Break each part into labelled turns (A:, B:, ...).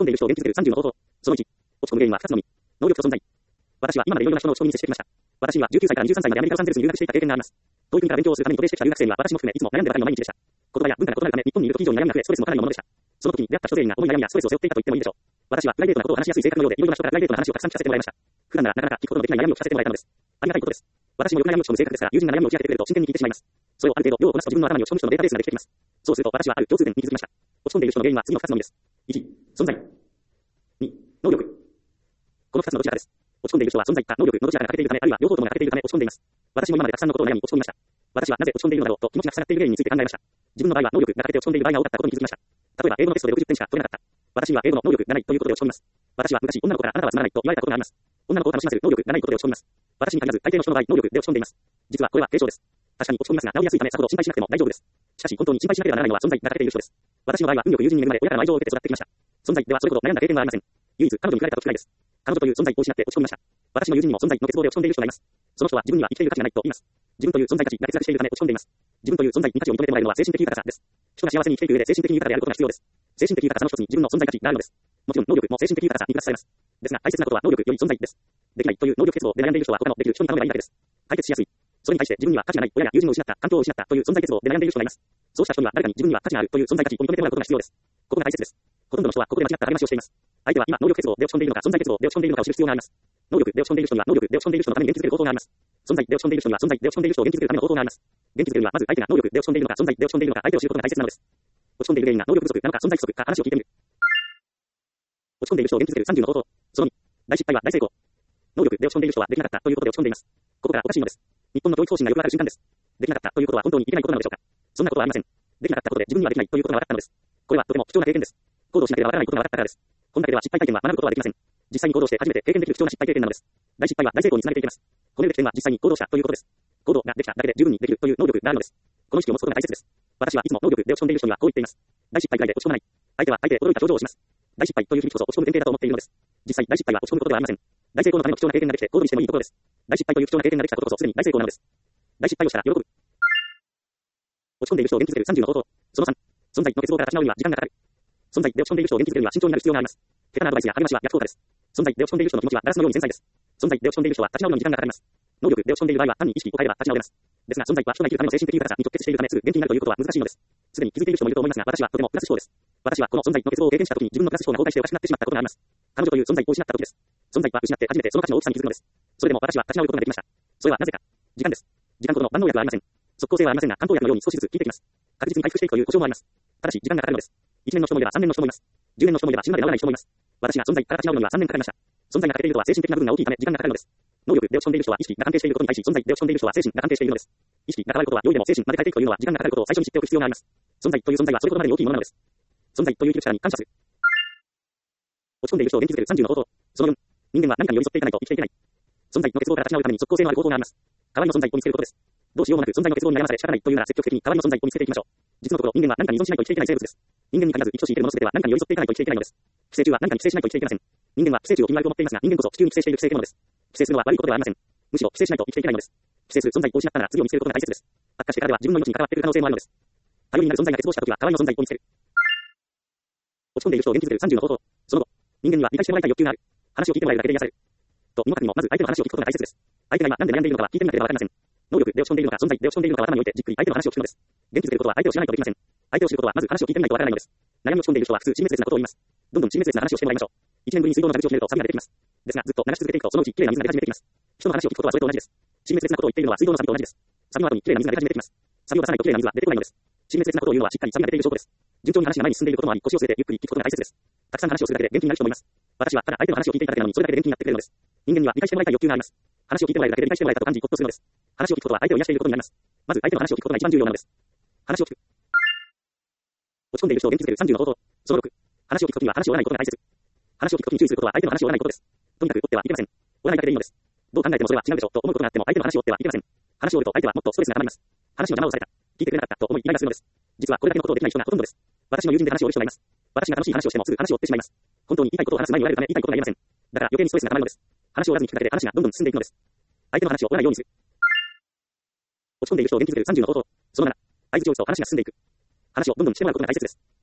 A: 込んでいる人を元気づける30の方法。その1、落ち込む原因は2つのみ。能力と存在。私は今までいろいろな人の落ち込みに接してきました。私には19歳から23歳までアメリカ・ロサンゼルスに留学していた経験があります。教育から勉強をするために渡米してきた留学生には私も含めいつも悩んでばかりの毎日でした。言葉や文化が異なるため日本にいる時以上に悩みが増え、ストレスもかなりのものでした。その時に出会った人全員が重い悩みやストレスを背負っていたと言ってもいいでしょう。私はプライベートなことを話しやすい性格のようで、いろいろな人からプライベートな話をたくさん聞かせてもらいました。普段ならなかなか聞くことのできない悩みを聞かせてもらえたのです。ありがたいことです。私もよく悩みを落ち込む性格ですから、友人が悩みを打ち明けてくれると真剣に聞いてしまいます。それをある程度量をこなすと自分の頭に落ち込む人のデータベースができてきます。そうすると私はある共通点に気づきました。落ち込んでいる人の原因は次の2つのみです。1、存在。2、能力。この2つのどちらかです。落ち込んでいる人は存在か能力のどちらかが欠けているため、あるいは両方ともが欠けているため落ち込んでいます。私も今までたくさんのことを悩み落ち込みました。私はなぜ落ち込んでいるのだろうと気持ちが塞がっている原因について考えました。自分の場合は能力が欠けて落ち込んでいる場合が多かったことに気づきました。例えば英語のテストで60点しか取れなかった。私には英語の能力がないということで落ち込みます。私は昔女の子からあなたはつまらないと言われたことがあります。女の子を楽しませる能力がないことで落ち込みます。私に限らず大抵の人の場合能力で落ち込んでいます。実はこれは軽症です。確かに落ち込みますが治りやすいためさほど心配しなくても大丈夫です。しかし本当に心配しなければならないのは存在が欠けている人です。私の場合は運よく友人に恵まれ親からの愛情を受けて育ってきました。存在ではそれほど悩んだ経験がありません。唯一彼女に振られた時くらいです。彼女という存在を失って落ち込みました。私の友人にも存在の欠乏で落ち込んでいる人がいます。その人は自分には生きている価値がないと言います。自分という存在価値が欠落しているため落ち込んでいます。自分という存在に価値を認めてもらえるのは精神的豊かさです。人が幸せに生きていく上で精神的豊かであることが必要です。精神的豊かさの一つに自分の存在価値があるのです。もちろん能力も精神的豊かさにプラスされます。ですが大切なことは能力より存在です。できないという能力欠乏で悩んでいる人は他のできる人に頼めばいいだけです。解決しやすい。それに対して自分には価値がない親や友人を失った環境を失ったという存在欠乏で悩んでいる人がいます。そうした人には誰かに自分には価値があるという存在価値を認めてもらうことが必要です。ここが大切です。ほとんどの人はここで間違った励ましをしています。相手は今能力欠乏で落ち込んでいるのか存在欠乏で落ち込んでいるのかを知る必要があります。能力で落ち込んでいる人には能力で落ち込んでいる人のために元気づける方法があります。存在で落ち込んでいる人には存在で落ち込んでいる人を元気づけるための方法があります。元気づけるにはまず相手が能力で落ち込んでいるのか存在で落ち込んでいるのか相手を知ることが大切なのです。落ち込んでいる原因が能力不足なのか存在不足か話を聞いてみる。落ち込んでいる人を元気づける30の方法。その2、大失敗は大成功。能力で落ち込んでいる人はできなかったということで落ち込んでいます。ここからおかしいのです。日本の教育方針がよくある瞬間です。できなかったということは本当にできないことなのでしょうか。そんなことはありません。できなかったことで自分にはできないということが分かったのです。これはとても貴重な経験です。行動しなければわからないことが分かったからです。こんだけでは失敗体験は学ぶことはできません。実際に行動して初めて経験できる貴重な失敗経験なのです。大失敗は大成功につなげていきます。このべき点は実際に行動したということです。行動ができただけで十分にできるという能力があるのです。この意識を持つことが大切です。私はいつも能力で落ち込んでいる人にはこう言っています。大失敗ぐらいで落ち込まない。相手は相手で驚いた表情をします。大失敗という日々こそ落ち込む前提だと思っているのです。実際大失敗は落ち込むことではありません。大成功のための貴重な経験ができて行動にしてもいいところです。大失敗という貴重な経験ができたことこそすでに大成功なのです。大失敗をしたら喜ぶ。落ち込んでいる人を元気づける30の方法。その3、存在の欠乏から立ち直るには時間がかかる。存在で落ち込んでいる人を元気づけるには慎重になる必要があります。下手なアドバイスや励ましは逆効果です。存在で落ち込んでいる人の気持ちはガラスのように繊細です。存在で落ち込んでいる人は立ち直るのに時間がかかります。能力で落ち込んでいる場合は単に意識を変えれば立ち直れます。ですが存在は人が生きるための精神的豊かさに直結しているためすぐ元気になるということは難しいのです。すでに気づいている人もいると思いますが私はとてもプラス思考です。私はこの存在の欠乏を経験した時に自分のプラス思考が後退しておかしくなってしまったことがあります。彼女という存在を失った時です。存在は失って初めてその価値の大きさに気づくのです。それでも私は立ち直ることができました。それはなぜか。時間です。時間ほどの万能薬はありません。即効性はありませんが、漢方薬のように少しずつ効いてきます。確実に回復していくという保証もあります。ただし時間がかかるのです。1年の人もいれば3年の人もいます。10年の人もいれば死ぬまで治らない人もいます。私が存在から立ち直るのには3年かかりました。存在が欠けているとは精神的な部分が大きいため時間がかかるのです。能力で落ち込んでいる人は意識が関係していることに対し存在で落ち込んでいる人は精神が関係しているのです。意識が変わることは良いでも精神まで変えていくというのは時間がかかることを最初に知っておく必要があります。存在という存在はそれほどまでに大きいものなのです。存在という生きる力に感謝する。落ち込んでいる人を元気づける30の方法。その4、人間は何かに寄り添っていかないと生きていけない。存在の欠乏から立ち直るために即効性のある方法があります。代わりの存在を見つけることです。どうしようもなく存在の欠乏に悩まされ仕方ないというなら積極的に代わりの存在を見つけていきましょう。実のところ人間は何かに依存しないと生きていけない生物です。人間に限らず生きとし生きるものすべては何かに寄り添っていかないと生きていけないのです。寄生虫は何かに寄生しないと生きていけません。人間は寄生虫を気に入ると思っていますが、人間こそ地球に寄生している寄生獣なのです。寄生するのは悪いことではありません。むしろ寄生しないと生きていけないのです。寄生する存在を失ったなら次を見つけることが大切です。悪化してからでは自分の命に関わっている可能性もあるのです。頼りになる存在が欠乏したときは代わりの存在を見つける。落ち込んでいる人を元気づける30の方法。その後、人間には理解してもらいたい欲求がある。話を聞いてもらえるだけで癒される。と、身も蓋にもまず相手の話を聞くことが大切です。相手が今何で悩んでいるのかは聞いてみなければわかりません。能力で落ち込んでいるのか存在で落ち込んでいるのかは頭に置いてじっくり相手の話を聞くのです。元気づけることは相手を知らないとできません。相手を知ることはまず話を聞いてみないとわからないのです。悩み落ち込んでいる人は普通陳滅裂なことを言います。どんどん陳滅裂な話をしてもらいましょう。1年ぶりに水道の蛇口をひねるとサビが出てきます。ですがずっと流し続けていくとそのうち綺麗な水が出始めてきます。人の話を聞くことはそれと同じです。陳滅裂なことを言っているのは水道のサビと同じです。サビの後に綺麗な水が出始めてきます。サビを出さないと綺麗な水は出てこないのです。陳滅裂なことを言うのはしっかりサビが出ている証拠です。順調に話が前に進んでいることもあり腰を据えてゆっくり聞くことが大切です。たくさん話をするだけで元気になる人もいます。私はただ相手の話を聞いていただけなのにそれだけで元気になってくれるのです。人間には理解してもらいたい欲求があります。話を聞いてもらえるだけで理解してもらえたと感じほっとするのです。話を聞くことは相手を癒していることになります。まず相手の話を聞くことが一番重要なのです。話を聞く。落ち込んでいる人を元気づける30の方法。その6、話を聞くときには話を折らないことが大切。話を聞くときに注意することは相手の話を折らないことです。とにかく折ってはいけません。折らないだけでいいのです。どう考えてもそれは違うでしょと思うことがあっても相手の話を折ってはいけません。話を折ると相手はもっとストレスが溜まります。話の邪魔をされた。聞いてくれなかったと思いイライラするのです。実はこれだけのことをできない人がほとんどです。私の友人で話を折る人がいます。私が楽しい話をしてもすぐ話を折ってしまいます。本当に言いたいことを話す前に折られるため言いたいことが言えません。だから余計にストレスが溜まるのです。話を折らずに聞くだけで話がどんどん進んでいくのです。相手の話を折らないようにする。落ち込んでいる人を元気づける30の方法。その7、相槌を打つと話が進んでいく。話をどんどんしてもらうことが大切です。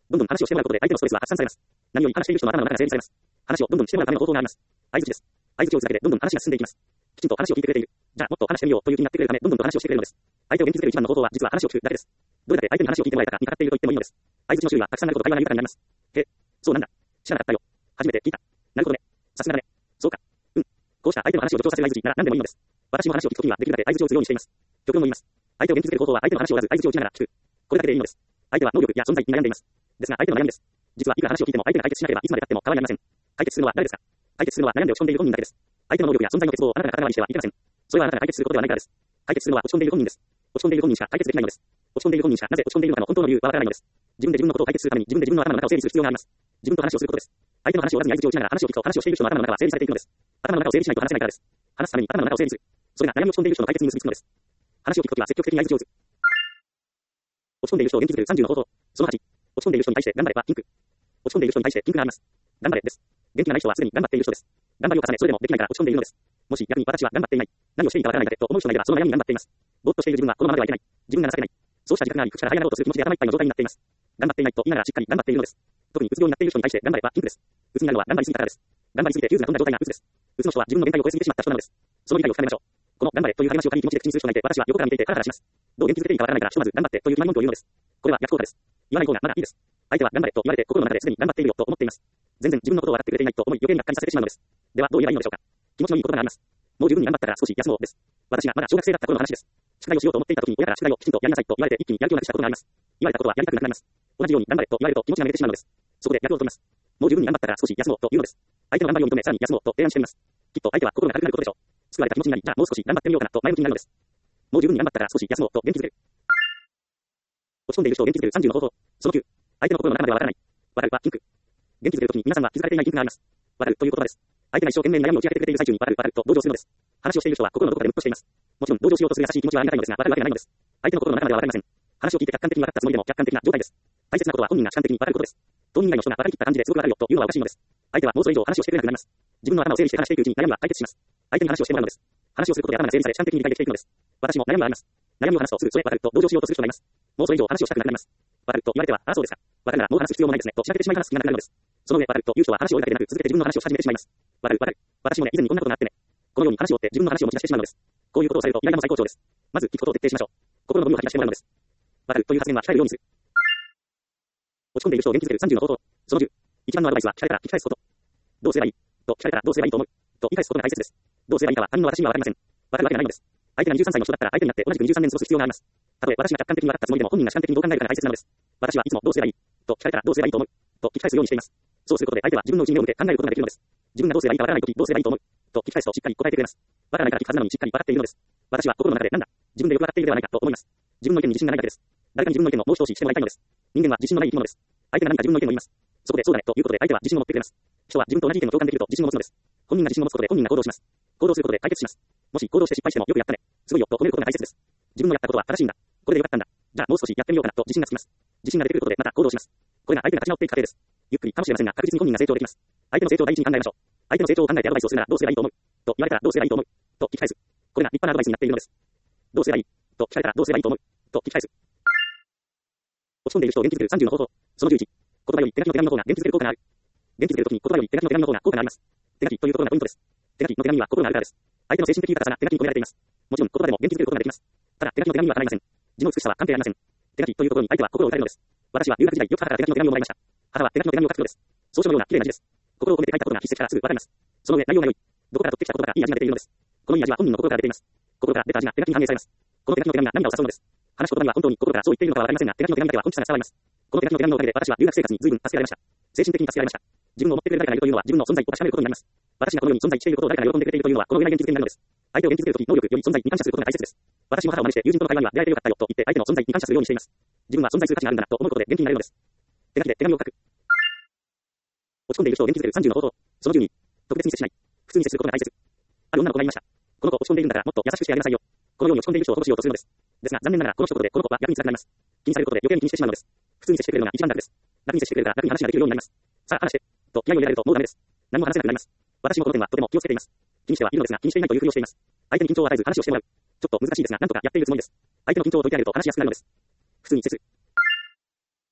A: どんどん話をしてもらうことで相手のストレスは発散されます。何より話している人の頭の中が整理されます。話をどんどんしてもらうための方法があります。相槌です。相槌を続けてどんどん話が進んでいきます。きちんと話を聞いてくれている。じゃあもっと話してみようという気になってくれるためどんどんと話をしてくれるのです。相手を元気づける一番の方法は実は話を聞くだけです。どれだけ相手に話を聞いてもらえたかにかかっていると言ってもいいのです。相槌の種類はたくさんあること会話が豊かになります。へ、そうなんだ。知らなかったよ。初めて聞いた。なるほどね。さすがだね。そうか。うん。こうした相手の話を助長させる相槌なら何でもいいのです。私も話を聞くときにはできるだけ相槌を打つようにしています。極論も言います。相手を元気づける方法は相手の話を折らず相槌を打ちながら聞く。これだけでいいのです。相手は能力や存在に悩んでいます。ですが相手の悩みです。実はいくら話を聞いても相手が解決しなければいつまで経っても変わりありません。解決するのは誰ですか？解決するのは悩んで落ち込んでいる本人だけです。相手の能力や存在の欠乏をあなたが肩代わりしてはいけません。それはあなたが解決することではないからです。解決するのは落ち込んでいる本人です。落ち込んでいる本人しか解決できないのです。落ち込んでいる本人しかなぜ落ち込んでいるのかの本当の理由はわからないのです。自分で自分のことを解決するために自分で自分の頭の中を整理する必要があります。自分と話をすることです。相手の話を折らずに相槌を打ちながら話を聞くと話をしている人の頭の中は整理されていくのです。頭の中を整理しないと話せないからです。話すために頭の中を整理する。それが悩み落ち込んでいる人の解決に結びつくのです。話を聞くときは積極的に相槌を打つ。落ち込んでいる人を元気づける30の方法。その8。落ち込んでいる人に対して頑張れはピンク。落ち込んでいる人に対してピンクがあります。頑張れです。元気がない人はすでに頑張っている人です。頑張りを重ねそれでもできないから落ち込んでいるのです。もし逆に私は頑張っていない。何をしていいかわからないだけと思う人がいればその悩みに頑張っています。ぼーっとしている自分はこのままではいけない。自分が情けない。そうした自覚があり口から這い上がろうとする気持ちで頭いっぱいの状態になっています。頑張っていないと言いながらしっかり頑張っているのです。特にうつ病になっている人に対して頑張ればピンクです。うつになるのは頑張りすぎたからです。頑張りすぎてフューズが飛んだ状態がうつです。うつの人は自分の限界を超えすぎてしまった人なのです。その理解を深めましょう。この頑張れという励ましを軽い気持ちで口にする人がいて私は横から見ていてハラハラします。どう元気づけていいかわからないからひとまず頑張ってという不満文句を言うのです。これは逆効果です。言わない方がまだいいです。相手は頑張れと言われて心の中ですでに頑張っているよと思っています。全然自分のことを分かってくれていないと思い余計にがっかりさせてしまうのです。ではどう言えばいいのでしょうか。気持ちのいい言葉があります。もう十分に頑張ったから少し休もうです。私がまだ小学生だった頃の話です。宿題をしようと思っていた時に親から宿題をきちんとやりなさいと言われて一気にやる気をなくしたことがあります。言われたことはやりたくなくなります。同じように頑張れと言われると気持ちがめげてしまうのです。そこで逆を取ります。もう十分に頑張ったから少し休もうと言うのです。相手の頑張りを認めさらに休もうと提案しています。きっと相手は心が軽くなることでしょう。救われた気持ちになり、じゃあもう少し頑張ってみようかなと前向きになるのです。もう十分に頑張ったから少し休もうと元気づける。落ち込んでいる人を元気づける30の方法。その9。相手の心の中まではわからない。わかるはピンク。元気づけるときに皆さんは気づかれていないピンクがあります。わかるという言葉です。相手が一生懸命に悩みを打ち明けてくれている最中にわかると同情するのです。話をしている人は心のどこかでムッとしています。もちろん同情しようとする優しい気持ちはありがたいのですが、わかるわけがないのです。相手の心の中まではわかりません。話を聞いて客観的に分かったつもりでも客観的な状態です。大切なことは本人が主観的に分かることです。当人以外の人が分かりきった感じですごくわかるよというのはおかしいのです。相手はもうそれ以上話をしてくれなくなります。自分の頭を整理して話していくうちに悩みは解決します。相手に話をしてもらうのです。話をすることで頭が整理され主観的に理解できていくのです。私も悩みはあります。悩みを話すとすぐそれ分かると同情しようとする人がいます。もうそれ以上話をしたくなくなります。分かると言われては、ああそうですか。分かるならもう話す必要もないですねとしらけてしまい話す気がなくなるのです。その上分かるという人は話を折りかけでなく続けて自分の話をし始めてしまいます。分かる分かる。私もね以前にこんなことがあってね。このように話を折って自分の話を持ち出してしまうのです。こういうことをされるとイライラも最高潮です。まず聞くことを徹底しましょう。心のゴミを吐き出してもらうのです。分かるという発言は控えるようにする。落ち込んでいる人を元気づける30の方法。その10。一番のアドバイスは聞かれたら聞き返すこと。どうすればいいと聞かれたらどうすればいいと思うと言い返すことが大切です。どうすればいいかは他人の私にはわかりません。わかるわけがないのです。相手が23歳の人だったら相手になって同じく23年過ごす必要があります。たとえ私が客観的に分かったつもりでも本人が主観的にどう考えるかが大切なのです。私はいつもどうすればいいと聞かれたらどうすればいいと思うと聞き返すようにしています。そうすることで相手は自分の内に目を向け考えることができるのです。自分がどうすればいいかわからないときどうすればいいと思うと聞き返すとしっかり答えてくれます。わからないから聞くはずなのにしっかり分かっているのです。私は心の中でなんだ自分でよく分かっているではないかと思います。自分の意見に自信がないだけです。誰かに自分の意見をもう一押ししてもらいたいのです。人間は自信のない生き物です。相手が何か自分の意見を言います。そこでそうだねということで相手は自信を持ってくれます。人は自分と同じ意見を共感できると自信を持つのです。本人が自信を持つことで本人が行動します。行動することで解決します。もし行動して失敗してもよくやったね。すごいよと褒めることが大切です。自分のやったことは正しいんだ。これでよかったんだ。じゃあもう少しやってみようかなと自信がつきます。自信が出てくることでまた行動します。これが相手が立ち直っていく過程です。ゆっくりかもしれませんが確実に本人が成長できます。相手の成長を第一に考えましょう。相手の成長を考えてアドバイスをするならどうすればいいと思うと言われたらどうすればいいと思うと聞き返す。これが立派なアドバイスになっているのです。どうすればいいと聞かれたらどうすればいいと思うと聞き返す。落ち込んでいる人を元気づける30の方法。その11。言葉より手書きの手紙の方が元気づける効果がある。元気づけるときに言葉より手書きの手紙の方が効果があります。手書きというところがポイントです。手書きの手紙は心があるからです。相手の精神的豊かさが手書きに込められています。もちろん言葉でも元気づけることができます。ただ手書きの手紙は叶いません。字の美しさは関係ありません。手書きというところに相手は心を打たれるのです。私は留学時代よく母から手書きの手紙をもらいました。母は手書きの手紙を書くのです。草書のような綺麗な字です。心を込めて書いたことが筆跡からすぐわかります。その上内容が良い。どこから取ってきたことかいい味が出ているのです。このいい味は本人の心から出ています。心から出た味が手書きに反映されます。この手書きの手紙が涙を誘うのです。話す言葉には本当に心からそう言っているのかはわかりませんが、手書きの手紙だけは本気さが伝わります。この手書きの手紙のおかげで私は留学生活に随分助けられました。精神的に助けられました。自分を持ってくれる誰かがいるというのは自分の存在を確かめることになります。私がこのように存在していることを誰かが喜んでくれているというのはこの上ない元気づけになるのです。相手を元気づけるとき能力より存在に感謝することが大切です。私も母を真似して友人との会話には出会えてよかったよと言って相手の存在に感謝するようにしています。自分は存在する価値があるんだなと思うことで元気になれるのです。手書きで手紙を書く。落ち込んでいる人を元気づける30の方法。その12。特別に接しない。普通に接することが大切。ある女の子がいました。この子落ち込んでいるんだからもっと優しくしてあげなさいよ。このように落ち込んでいる人を保護しようとするのです。ですが残念ながらこの一言でこの子は逆に辛くなります。気にされることで余計に気にしてしまうのです。普通に接してくれるのが一番楽です。楽に接してくれるから楽に話ができるようになります。さあ話して。と気合を入れられるともうダメです。何も話せなくなります。私もこの点はとても気をつけています。気にしてはいるのですが気にしていないというふりをしています。相手に緊張を与えず話をしてもらう。ちょっと難しいですが何とかやっているつもりです。相手の緊張を解いてあげると話しやすくなるのです。普通に接する。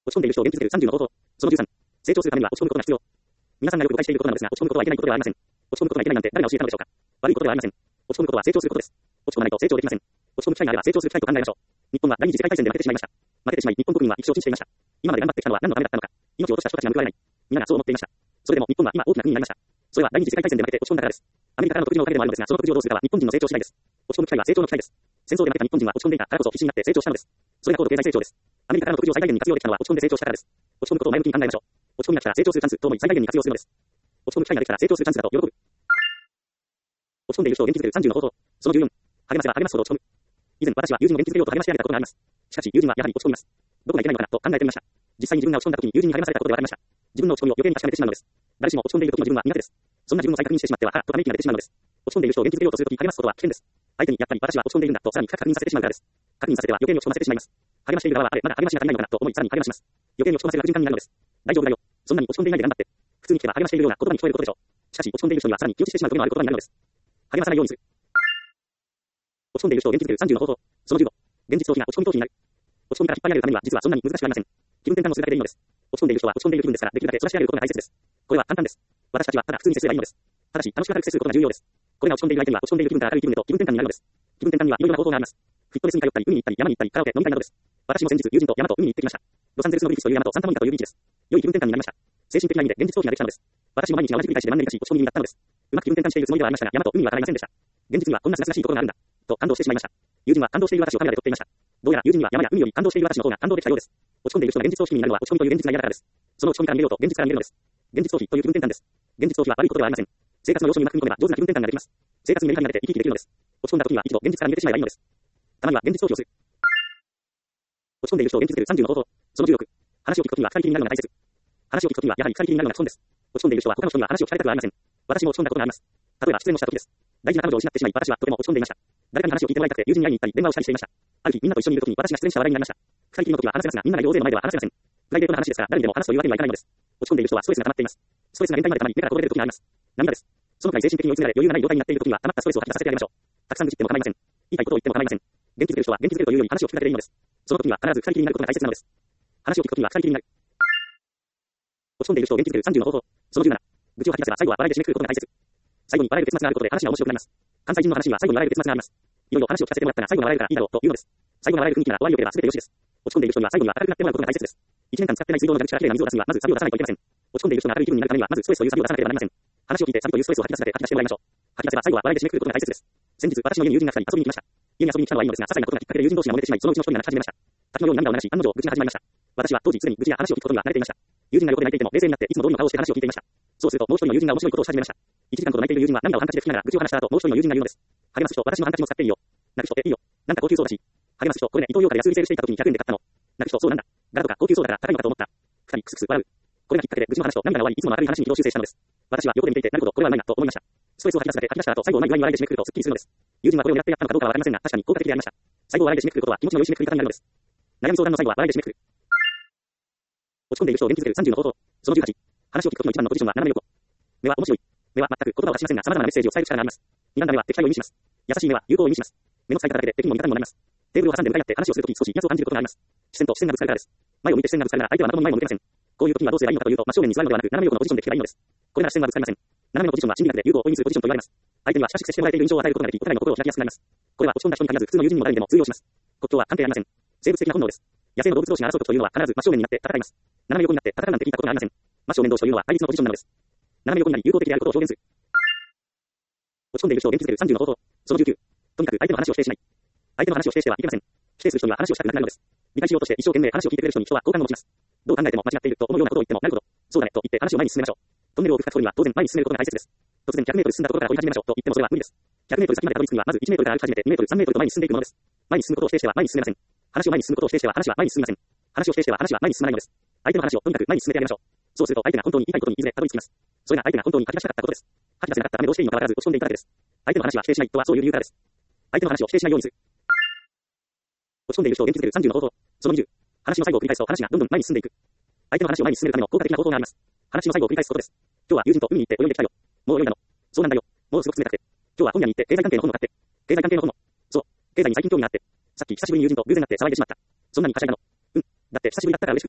A: 落ち込んでいる人を元気づける30の方法。その13。成長するためには落ち込むことが必要。皆さんがよく誤解していることなのですが、落ち込むことはいけないことではありません。落ち込むことがいけないなんて誰が教えたのでしょうか。悪いことではありません。落ち込むことは成長することです。落ち込まないと成長できません。落ち込む機会があれば成長する機会と考えましょう。日本は第二次世界大戦で負けてしまいました。負けてしまい、日本国民は意気消沈していました。今まで頑張ってきたのは何のためだったのか。命を落とした人たちが報われない。皆がそう思っていました。それでも日本は今大きな国になりました。それは第二次世界大戦で負けて落ち込んだからです。アメリカからの特需のおかげでもあるのですが、その特需をどうするかは日本人の成長次第です。落ち込む機会は成長の機会です。戦争で負けた日本人は落ち込んでいたからこそ必死になって成長したのです。それが高度経済成長です。アメリカからの特需を最大限に活用できたのは落ち込んで成長したからです。落ち込むことを前向きに考えましょう。落ち込みが来たら成長するチャンスと思い最大限に活用するのです。落ち込む機会ができたら成長するチャンスだと喜ぶ。落ち込んでいる人を元気づける30の方法。その14。励ませば励ますほど落ち込む。以前私は友人を元気づけようと励まし上げたことがあります。しかし友人はやはり落ち込みます。どこがいけないのかなと考えてみました。実際に自分が落ち込んだ時に友人に励まされたことで分かりました。自分の落ち込みを余計に確かめてしまうのです。誰しも落ち込んでいる時の自分は苦手です。そんな自分を再確認してしまってはとため息が出てしまうのです。落ち込んでいる人を元気づけようとするとき励ますことは危険です。相手にやっぱり私は落ち込んでいるんだとさらに確認させてしまうからです。確認させては余計に落ち込ませてしまいます。励ましている側はあれまだ励ましが足りないのかなと思いさらに励まします。余計に落ち込ませる悪循環になるのです。大丈夫だよ。そんなに落ち込んでいないで頑張って。普通に聞けば励ましているような言葉に聞こえることでしょう。しかし落ち込んでいる人にはさらに気落ちしてしまうことのある言葉になるのです。励まさないようにする。落ち込んでいる人を元気づける30の方法。その15。現実逃避が落ち込み逃避になる。落ち込みから引っ張り上げるためには実はそんなに難しくありません。気分転換をするだけでいいのです。落ち込んでいる人は落ち込んでいる気分ですからできるだけそらし上げることが大切です。これは簡単です。私たちはただ普通に接すればいいのです。ただし楽しく軽く接することが重要です。これが落ち込んでいる相手には落ち込んでいる気分から明るい気分へと気分転換になるのです。気分転換にはいろいろな方法があります。フィットネスに通ったり海に行ったり山に行ったりカラオケ飲み会などです。私も先日友人と山と海に行ってきました。ロサンゼルスのビーチという山とサンタモニカというビーチです。良い気分転換になりました。精神的な意味で現実逃避ができたのです。私も毎日同じ繰り返しでマンネリ化し落ち込みになったのです。うまく気分転換しているつもりではありましたが山と海にはかないませんでした。現実にはこんなすがすがしいところがあるんだと感動してしまいました。友人は感動している私をカメラで撮っていました。どうやら友人には山や海より感動している私の方が感動できたようです。落ち込んでいる人が現実逃避になるのは落ち込みという現実が嫌だからです。その落ち込みから逃げようと現実から逃げるのです。現実逃避という気分転換です。現実逃避は悪いことではありません。生活の要素にうまく組み込めば上手な気分転換ができます。生活にメリハリが出て生き生きできるのです。落ち込んだ時には一度現実から逃げてしまえばいいのです。たまには現実逃避をする。落ち込んでいる人を元気づける30の方法。その16。話を聞く時には二人きりになるのが大切。話を聞く時にはやはり二人きりになるのが基本です。落ち込んでいる人は他の人には話を聞かれたくはありません。私も落ち込んだことがあります。例えば失恋をした時です。大事な彼女を失ってしまい私はとても落ち込んでいました。誰かに話を聞いてもらいたくて友人に会いに行ったり電話をしたりしていました。ある日みんなと一緒にいる時に私が失恋した話題になりました。二人きりの時は話せますがみんなが大勢の前では話せません。プライベートな話ですから誰にでも話すというわけにはいかないのです。落ち込んでいる人はストレスが溜まっています。ストレスが限界まで溜まり目からこぼれる時があります。涙です。そのくらい精神的に追い詰められ余裕がない状態になっている時には溜まったストレスを吐き出させてあげましょう。たくさん愚痴っても構いません。言いたいことを言っても構いません。元気づける人は元気づけるというより話を聞くだけでいいのです。その時には必ず二人きりになることが大切なのです。話を聞く時には二人きりになる。落ち込んでいる人を元気づける30の方法。その17。愚痴を吐き出せば最後は笑いで締めくくることが大切。最後に笑える結末があることで話が面白くなります。関西人の話には最後に笑える結末があります。いろいろ話を聞かせてもらったら最後に笑えるからいいだろうというのです。最後に笑える雰囲気なら終わりよければ全てよしです。落ち込んでいる人には最後には明るくなってもらうことが大切です。1年間使ってない水道の蛇口からきれいな水を出すにはまずサビを出さないといけません。落ち込んでいる人が明るい気分になるためにはまずストレスというサビを出さなければなりません。話を聞いてサビというストレスを吐き出すだけ吐き出してもらいましょう。吐き出せば最後は笑いで締めくくることが大切です。先日私の家に友人が来たり遊びに来ました。家に遊びに来たのはいいのですが、些細なことがきっかけで友人同士が揉めてしまい、そのうちの一人が泣き始めました。滝のように涙を流し、案の定愚痴が始まりました。私は当時すでに愚痴や話を聞くことには慣れていました。友人が横で泣いていても冷静になっていつも通りの顔をして話を聞いていました。そうするともう一人の友人が面白いことをし始めました。1時間ほど泣いている友人は涙をハンカチで拭きながら愚痴を話した後、もう一人の友人が言うのです。励ます人、私のハンカチも使っていいよ。泣く人、いいよ。なんか高級そうだし。励ます人、これね、イトーヨーカで安売りセールしていた時に100円で買ったの。泣く人、そうなんだ。柄とか高級そうだから高いのかと思った。二人クスクス笑う。これがきっかけで愚痴の話と涙が終わり、いつもの明るい話に移動修正したのです。私は横で見ていて、なるほど、これはうまいなと思いました。ストレスを吐き出すだけ吐き出した後、最後うまい具合に笑いで締めくくるとスッキリするのです。友人はこれをやってやったのかどうかはわかりませんが、確かに効果的でありました。最後笑いで締めくくることは気持ちの良い締めくくり方になるのです。悩み相談の最後は笑いで締めくくる。落ち込んでいる人を元気づける30の方法。その18。話を聞く時の一番のポジションは斜め横。目は面白い。目は全く言葉を出しませんが様々なメッセージを伝える力があります。睨んだ目は敵対を意味します。優しい目は友好を意味します。目の使い方だけで敵も味方にもなります。テーブルを挟んで向かい合って話をするとき少し威圧を感じることがあります。視線と視線がぶつかるからです。前を見て視線がぶつかるなら相手はまともに前も向けません。こういう時にはどうすればいいのかというと、真正面に座るのではなく斜め横のポジションで聞けばいいのです。これなら視線はぶつかりません。斜めのポジションは心理学で友好を意味するポジションと言われます。相手には親しく接してもらえている印象を与えることができ、お互いの心を開きやすくなります。これは落ち込んだ人に限らず普通の友人にも誰にでも通用します。国境は関係ありません。生物的な本能です。野生の動物同士が争う時というのは必ず真正面になって戦います。斜め横になって戦うなんて聞いたことがありません。真正面同士というのは対立のポジションなのです。斜め横になり友好的であることを表現する。落ち込んでいる人を元気づける30の方法。その19。とにかく相手の話を否定しない。相手の話を否定してはいけません。否定する人には話をしたくなくなるのです。理解しようとして一生懸命話を聞いてくれる人に人は好感を持ちます。どう考えても間違っていると思うようなことを言ってもなるほど。そうだねと言って話を前に進めましょう。トンネルを深く掘るには当然前に進めることが大切です。突然100メートル進んだところから掘り始めましょうと言ってもそれは無理です。100メートル先までたどり着くにはまず1メートルから歩き始めて2メートル3メートルと前に進んでいくものです。前に進むことを否定しては前に進めません。話を前に進むことを否定しては話は前に進みません。話を否定しては話は前に進まないのです。相手の話をとにかく前に進めてあげましょう。そうすると相手が本当に言いたいことにいずれたどり着きます。それが相手が本当に書き出したかったことです。書き出せなかったためどうしていいのかわからず落ち込んでいただけです。相手の話は否定しないとはそういう理由からです。相手の話を否定しないようにする。落ち込んでいる人を元気づける30の方法。その20。話の最後を繰り返すと話がどんどん前に進んでいく。相手の話を前に進めるための効果的な方法があります。話の最後を繰り返すことです。今日は友人と海に行って泳いできたよ。もう泳いだの。そうなんだよ。もうすごく冷たくて。今日は本屋に行って経済関係の本を買って。経済関係の本も。そう。経済に最近興味があって。さっき久しぶりに友人と偶然会って騒いでしまった。そんなにはしゃいだの。だって久しぶりだったから嬉しくて。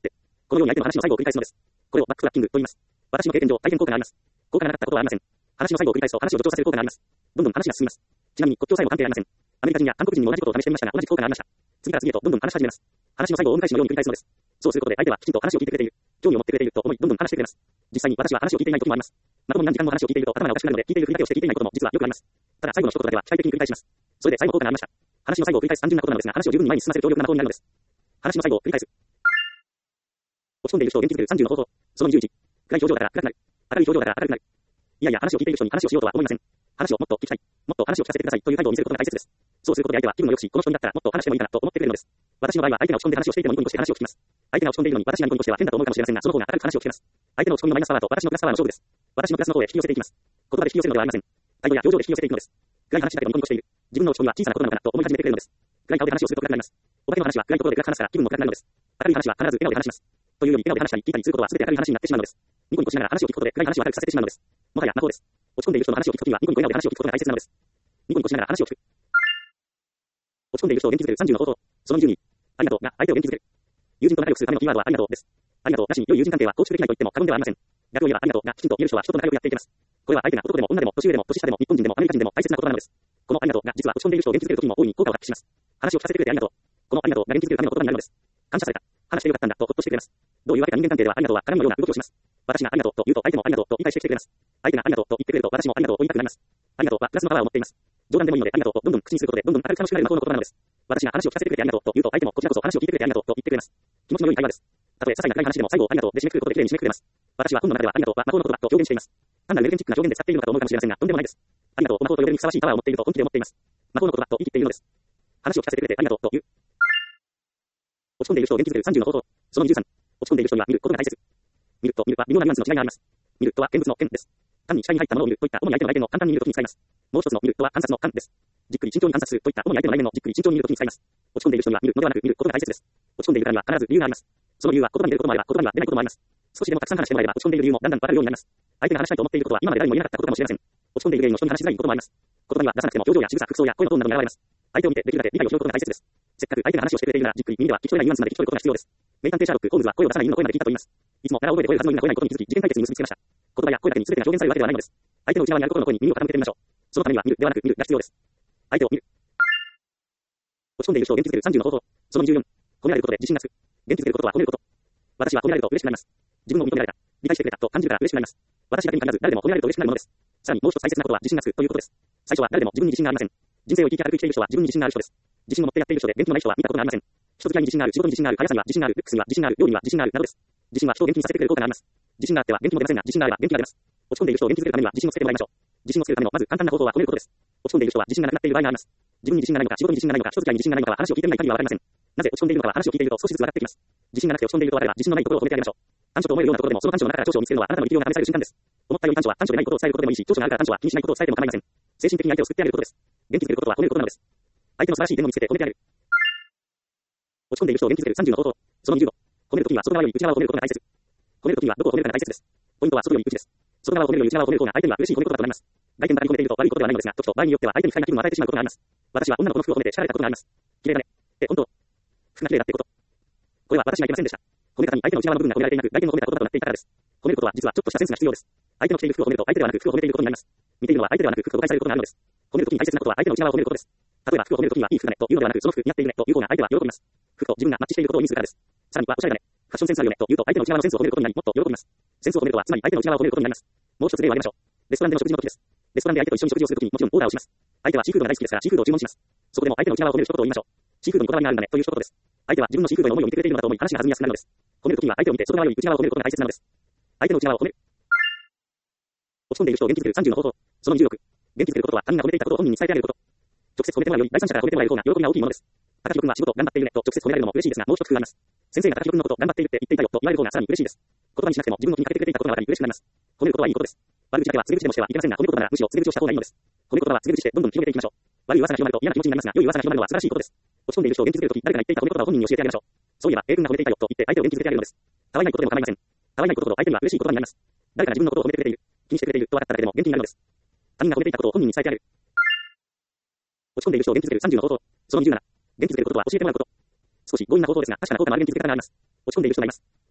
A: このように相手の話の最後を繰り返すのです。これをバッククラッキングと言います。私の経験上、大変効果があります。効果がなかったことはありません。話の最後を繰り返すと話を助長させる効果があります。どんどん話が進みます。ちなみに国境さえも関係ありません。アメリカ人や韓国人にも同じことを試してみましたが、同じ効果がありました。次から次へとどんどん話し始めます。話の最後を大昔のように繰り返すのです。そうすることで相手はきちんと話を聞いてくれている、興味を持ってくれていると思い、どんどん話してくれます。実際に私は話を聞いていない時もあります。まともに何時間も話を聞いていると頭がおかしくなるので、聞いているふりだけをして聞いていないことも実はよくあります。ただ最後の一言だけは機械的に繰り返します。それで最後効果がありました。話の最後を繰り返す単純なことなのですが、話を十分に前に進ませる強力な魔法になるのです。話の最後を繰り返す。落ち込んでいる人を元気づける30の方法。その21。暗い表情だから暗くなる。明るい表情だから明るくなる。いやいや、話を聞いている人に話をしようとは思いません。話をもっと聞きたい。もっと話を聞かせてくださいという態度を見せることが大切です。そうすることで相手は気分を良くし、この人にだったらもっと話してもいいかなと思ってくれるのです。私の場合は相手が落ち込んで話をしていてもニコニコして話を聞きます。相手が落ち込んでいるのに私がニコニコしては変だと思うかもしれませんが、その方が明るく話を聞けます。相手の落ち込みのマイナスパワーと私のプラスパワーの勝負です。私のプラスの方へ引き寄せていきます。言葉で引き寄せるのではありません。態度や表情で引き寄せていくのです。暗い話だけどニコニコしている。自分の落ち込みは小さなことなのかなと思い始めてくれるのです。暗い顔で話をすると暗くなります。お化けの話は暗いところで暗く話すから気分も暗くなるのです。明るい話は必ず笑顔で話します。というより笑顔で話したり聞いたりすることは全て明るい話になってしまうのです。ニコニコしながら話を聞くことで暗い話を明るくさせてしまうのです。もはや魔法です。落ち込んでいる人の話を聞くときはニコニコ笑顔で話を聞くことが大切なのです。ニコニコしながら話を聞く。落ち込んでいる人を元気づける30の方法。その22。ありがとうが相手を元気づける。友人と仲良くするためのキーワードはありがとうです。ありがとうなしに良い友人関係は構築できないと言っても過言ではありません。逆を言えばありがとうがきちんと言える人は人と仲良くやっていけます。これは相手が男でも女でも年上でも年下でも日本人でもアメリカ人でも大切なことなのです。このありがとうが実は落ち込んでいる人を元気づけるときにも大いに効果を発揮します。話を聞かせてくれてありがとう。このありがとうが元気づけるための言葉になるのです。感謝された。話してよかったんだとほっとしてくれます。どういうわけか人間関係ではありがとうは鏡のような動きをします。私がありがとうと言うと相手もありがとうと言い返してきてくれます。相手がありがとうと言ってくれると私もありがとうと言いたくなります。ありがとうはプラスのパワーを持っています。冗談でもいいのでありがとうとどんどん口にすることでどんどん明るく楽しくなる魔法の言葉なのです。私が話を聞かせてくれてありがとうと言うと相手もこちらこそ話を聞いてくれてありがとうと言ってくれます。気持ちの良い会話です。たとえ些細な暗い話でも最後をありがとうで締めくくることで綺麗に締めくくれます。私は本の中ではありがとうは魔法の言葉と表現しています。単なるウェルテンチックな表現で使っているのかと思うかもしれませんが、とんでもないです。ありがとう、魔法と呼べるにふさわしいパワーを持っていると本気で思っています。魔法の言葉と言い切っているのです。話を聞かせてくれてありがとうという。落ち込んでいる人を元気づける30の方法。その23。落ち込んでいる人には見ることが大切。見ると見るは微妙なニュアンスの違いがあります。見るとは見物の見です。単に視界に入ったものを見るといった主に相手の内面を簡単に見るときに使います。もう一つの見るとは観察の観です。じっくり慎重に観察するといった主に相手の内面をじっくり慎重に見るときに使います。落ち込んでいる人には見るのではなく見ることが大切です。落ち込んでいるからには必ず理由があります。その理由は言葉に出ることもあれば言葉には出ないこともあります。少しでもたくさん話してもらえば落ち込んでいる理由もだんだんわかるようになります。相手が話したいと思っていることは今まで誰も言えなかったことかもしれません。落ち込んでいる原因の人に話しづらいこともあります。言葉には出さなくても表情や仕草、服装や声のトーンなどに現れます。相手を見てできるだけ理解を拾うことが大切です。せっかく相手が話をしてくれているならじっくり耳では聞き取れないニュアンスまで聞き取ることが必要です。名探偵シャーロック・ホームズは声を出さない犬の声まで聞いたと言います。いつも柄を覚えて声を出すの犬が声ないことに気づき事件解決に結びつけました。言葉や声だけに全てが表現されるわけではないのです。相手の内側にある心の声に耳を傾けてみましょう。そのためには見るではなく見るが必要です。相手を見る。落ち込んでいる人を元気づける30の方法。その24。褒められることで自信がつく。元気づけることは褒めること。私は褒められると嬉しくなります。自分を認められた、理解してくれたと感じるから嬉しくなります。私だけに限らず誰でも褒められると嬉しくなるものです。さらにもう一つ大切なことは自信がつくということです。最初は誰でも自分に自信がありません。人生を生きて明るく生きている人は自分に自信がある人です。自信を持ってやっている人で元気のない人は見たことがありません。人付き合いに自信がある、仕事に自信がある、速さには自信がある、ルックスには自信がある、料理には自信があるなどです。自信は人を元気にさせてくれる効果があります。自信があっては元気も出ませんが、自信があれば元気が出ます。落ち込んでいる人を元気づけるためには自信をつけてもらいましょう。自信をつけるためのまず簡単な方法は褒めることです。落ち込んでいる人は自信がなくなっている場合があります。自分に自信がないのか、仕事に自信がないのか、人付き合いに自信がないのかは話を聞いてみない限りはわかりません。なぜ落ち込んでいるのかは話を聞いていると少しずつ分かってきます。自信がなくて落ち込んでいると分かれば自信のないところを褒めてあげましょう。短所と思えるようなところでもその短所の中から長所を見つけるのはあなたの力量が試される瞬間です。思ったより短所は短所でないことを伝えることでもいいし、長所があるから短所は気にしないことを伝えても構いません。精神的に相手を救ってあげることです。元気づけることは褒めることなのです。相手の素晴らしい点を見つけて褒めてあげる。落ち込んでいる人を元気づける30の方法。その25。褒めるときには外側より内側を褒めることが大切。褒めるときにはどこを褒めるかが大切です。ポイントは外より内です。外側を褒めるより内側を褒める方が相手には嬉しい褒め言葉となります。外見ばかり褒めていると悪いことではないのですが、時と場合によっては相手に不快な気分を与えてしまうことがあります。私は女の子の服を褒めて叱られたことがあります。綺麗だね。って本当。服が綺麗だってこと。これは私がいけませんでした。褒め方に相手の内側の部分が褒められていなく、外見の褒めた言葉となっていたからです。褒めることは実はちょっとしたセンスが必要です。相手の着ている服を褒めると相手ではなく服を褒めていることになります。見ているのは相手ではなく服と誤解されることがあるのです。褒めるときに大切なことは相手の内側を褒めることです。例えば服を褒めるときにはいい服だねというのではなく、その服似合っているねという方が相手は喜びます。服と自分がマッチしていることを意味するからです。さらにはおしゃれだね、ファッションセンスあるよねというと相手の内側のセンスを褒めることになりもっと喜びます。センスを褒めるとはつまり相手の内側を褒めることになります。もう一つ例を挙げましょう。レストランでの食事の時です。レストランで相手と一緒に食事をするときにもちろんオーダーをします。相手はシーフードが大好きですからシーフードを注文します。そこでも相手の内側を褒める一言を言いましょう。シーフードにこだわりがあるんだねという一言です。相手は自分のシーフードへの思いを見てくれているのだと思い話が弾みやすくなるのです。褒めるときには相手を見て外側より内側を褒めることが大切なのです。相手の内側を褒める。落ち込んでいる人を元気づける30の方法。その26。元気づけることは他人が褒めていたことを本人に伝えてあげること。直接褒めてもらうより第三者から褒めてもらえる方が喜びが大きいものです。高木君は仕事頑張っているねと直接褒められるのも嬉しいですが、もう一つ工夫があります。先生が高木君のこと頑張っているって言っていたよと言われる方がさらに嬉しいです。言葉にしなくても自分の気にかけてくれていたことが分かり嬉しくなります。褒めることはいいことです。悪口だけは告げ口でもしてはいけませんが、褒めることならむしろ告げ口をした方がいいのです。褒めることは告げ口してどんどん広げていきましょう。悪い噂が広まると嫌な気持ちになりますが、良い噂が広まるのは素晴らしいことです。落ち込んでいる人を元気づけるとき誰かが言っていた褒め言葉を本人に教えてあげましょう。そういえば A 君が褒めていたよと言って相手を元気づけてあげるのです。たわいないことでも構いません。たわいないことほど相手には嬉しい言葉になります。誰かが自分のことを褒めてくれている、気にしてくれていると分かっただけでも元気になるのです。他人が褒めていたことを本人に伝えてあげる。落ち込んでいる人を元気づける30の方法。その27。元気づけることは教えてもらうこと。少し強引な方法ですが、確かな効果のある元気づけ方があります。落ち込んでいる人がいます。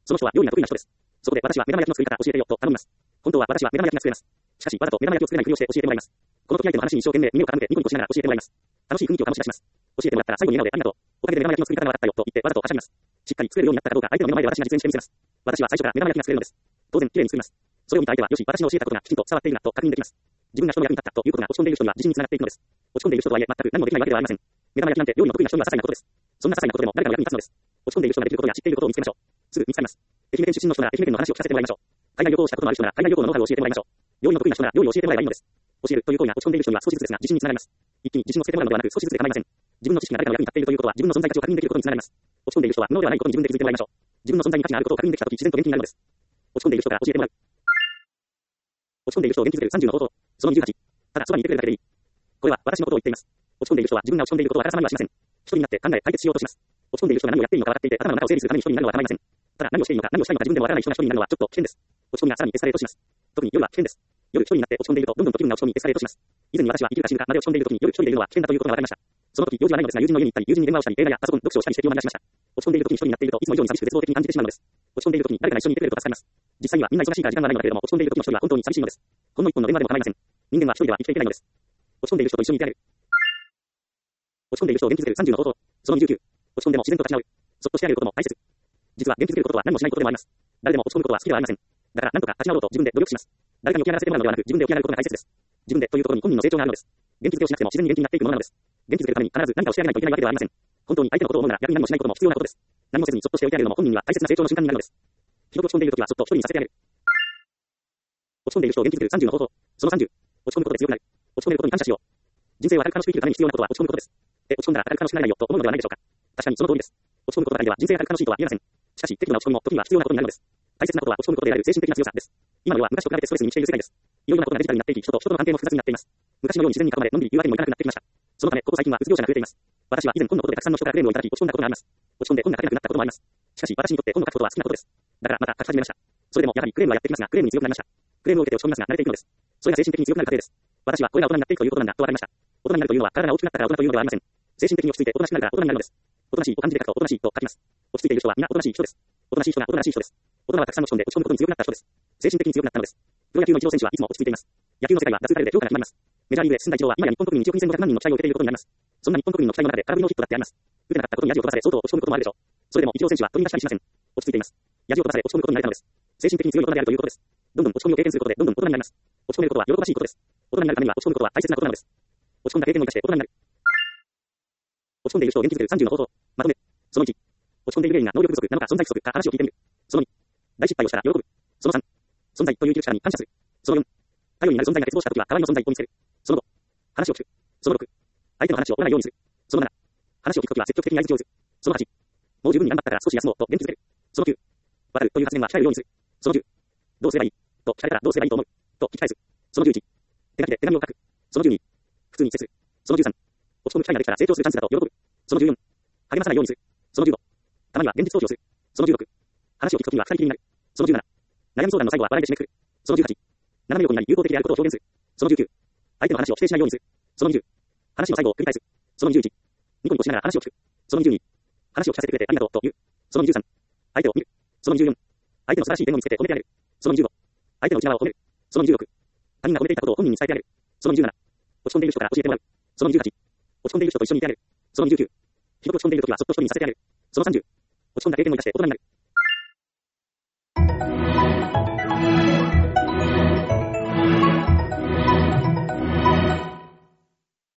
A: その人は料理が得意な人です。そこで私は目玉焼きの作り方を教えてよと頼みます。本当は私は目玉焼きが作れます。しかし、わざと目玉焼きを作れないふりをして教えてもらいます。この時相手の話に一生懸命耳を傾けニコニコしながら教えてもらいます。楽しい雰囲気を醸し出します。教えてもらったら最後に笑顔でありがとう。おかげで目玉焼きの作り方が分かったよと言ってわざとはしゃぎます。しっかり作れるようになったかどうか相手の目の前で私が実演してみせます。私は最初から目玉焼きが作れるのです。当然、綺麗に作ります。それを見た相手は、よし、私の教えたことがきちんと伝わっているなと確認できます。自分が人の役に立ったということが落ち込んでいる人には自信につながっていくのです。落ち込んでいる人とはいえ全く何もできないわけではありません。目玉焼きなんて料理の得意な人には些細なことです。そんな些細なことでも誰かの役に立つのです。落ち込んでいる人ができることや知っていることを見つけましょう。すぐ見つかります。愛媛県出身の人なら愛媛県の話を聞かせてもらいましょう。海外旅行をしたことのある人なら海外旅行のノウハウを教えてもらいましょう。料理の得意な人なら料理を教えてもらえばいいのです。教えるという行為が落ち込んでいる人には少しずつですが自信につながります。一気に自信をつけてもらうのではなく少しずつで構いません。自分の知識が誰かの役に立っているということは自分の存在価値を確認できることにつながります。落ち込んでいる人は無能ではないことに自分で気づいてもらいましょう。自分の存在に価値があることを確認できたとき自然と元気になるのです。落ち込んでいる人から教えてもらう。落ち込んでいる人を元気づける30の方法。その28。ただそばにいてくれるだけでいい。これは私のことを言っています。落ち込んでいる人は自分が落ち込んでいることをあからさまにはしません。一人になって考え解決しようとします。落ち込んでいる人が何をやっているのか分かっていて頭の中を整理するために一人になるのは構いません。ただ何をしていいのか何をしたいのか自分でもわからない人が一人になるのはちょっと危険です。落ち込みがさらにエスカレートします。特に夜は危険です。夜一人になって落ち込んでいるとどんどんと気分が落ち込みエスカレートします。以前に私は生きるか死ぬかまで落ち込んでいる時に夜一人でいるのは危険だということが分かりました。その時用事はないのですが友人の家に行ったり友人に電話をしたり映画やパソコン読書をしたりして気を紛らわしました。落ち込んでいる時に一人になっているといつも以上に寂しく絶望的に感じてしまうのです。落ち込んでいる時に誰かが一緒にいてくれると助かります。実際にはみんな忙しいから時間がないのだけれども落ち込んでいる時の一人は本当に寂しいのです。ほんの一本の電話でも構いません。人間は一人では生きていけないのです。落ち込んでいる人と一緒にいてやる。落ち込んでいる人を元気づける30の方法。その29。落ち込んでも自然と立ち直る。そっとしてあげることも大切。実は元気づけることは何もしないことでもあります。誰でも落ち込むことは好きではありません。だから何とか立ち直ろうと自分で努力します。誰かに起き上がらせてもらうのではなく自分で起き上がることが大切です。自分でというところに本人の成長があるのです。元気づけをしなくても自然に元気になっていくものなのです。元気づけるために必ず何かをしてあげないといけないわけではありません。本当に相手のことを思うなら逆に何もしないことも必要なことです。何もせずにそっとしておいてあげるのも本人には大切な成長の瞬間になるのです。人と落ち込んでいるときはそっと一人にさせてあげる。落ち込んでいる人を元気づける30の方法。その30。落ち込むことで強くなる。落ち込めることに感謝しよう。人生を明るく楽しく生きるために必要なことは落ち込むことです。落ち込んだら明るく楽しくなれないよと思うのではないでしょうか。確かにその通りです。落ち込むことばかりでは人生が明るく楽しいとは言えません。しかし、適度な落ち込みも時には必要なことになるのです。大切なことは落ち込むことで得られる精神的な強さです。今のは昔と比べてストレスに満ちている世界です。いろいろなことがデジタルになっていき、人と人との関係も複雑になっています。昔のように自然に囲まれ、のんびり言うわけにもいかなくなってきました。そのため、ここ最近はうつ病者が増えています。私は以前本のことでたくさんの人からクレームをいただき、落ち込んだことがあります。落ち込んで本が書けなくなったこともあります。しかし、私にとって本を書くことは好きなことです。だからまた書き始めました。それでもやはりクレームはやってきますが、クレームに強くなりました。クレームを受けて落ち込みますが、慣れていくのです。それが精神的に強くなる過程です。私はこれが大人になっていくということなんだと分かりました。大人になるというのは体が大きくなったから大人というのではありません。精神的に落ち着いておとなしくなるから大人になるのです。おとなしいと漢字で書くとおとなしいと書きます。落ち着いている人は皆おとなしい人です。おとなしい人がおとなしい人です。大人はたくさん落ち込んで落ち込むことに強くなった人です。精神的に強くなったのです。プロ野球のイチロー選手はいつも落ち着いています。野球の世界は脱打で評価が決まります。メジャーリーグで進んだイチローは今や日本国民1億2500万人の期待を受けていることになります。そんな日本国民の期待の中で空振りのヒットだってあります。打てなかったことにヤジを飛ばされ相当落ち込むこともあるでしょう。それでもイチロー選手は取り出したりしません。落ち着いています。ヤジを飛ばされ落ち込むことになれたのです。精神的に強い大人であるということです。どんどん落ち込みを経験することでどんどん大人になります。落ち込めることは喜ばしいことです。大人になるためには落ち込むことは大切なことなのです。落ち込んだ経験を生かして大人になる。落ち込んでいる人を元気づける30の方法。まとめ。その1。落ち込んでいる原因が能力不足なのか存在不足か話を聞いてみる。その2。大失敗をしたら喜ぶ。その3。存在という記憶者に感謝する。その4。頼りになる存在が欠乏したときは代わりの存在を見つける。その5。話を聞く。その6。相手の話を折らないようにする。その7。話を聞くときは積極的に相槌を打つ。その8。もう十分に頑張ったから少し休もうと元気づける。その9。わかるという発言は控えるようにする。その10。どうすればいいと聞かれたらどうすればいいと思うと聞き返す。その11。手書きで手紙を書く。その12。普通に接する。その13。落ち込む機会ができたら成長するチャンスだと喜ぶ。その14。励まさないようにする。その15。たまには現実逃避をする。その16。話を聞くときには二人きりになる。その17。悩み相談の最後は笑いで締めくくる。その18。斜め横になり有効的であることを表現する。その19。相手の話を否定しないようにする。その20。話の最後を繰り返す。その21。ニコニコしながら話を聞く。その22。話を聞かせてくれてありがとうと言う。その23。相手を見る。その24。相手の素晴らしい点を見つけて褒めてあげる。その25。相手の内側を褒める。その26。他人が褒めていたことを本人に伝えてあげる。その27。落ち込んでいる人から教えてもらう。その28。落ち込んでいる人と一緒にいてあげる。その29。人と落ち込んでいるときはそっと一人にさせてあげる。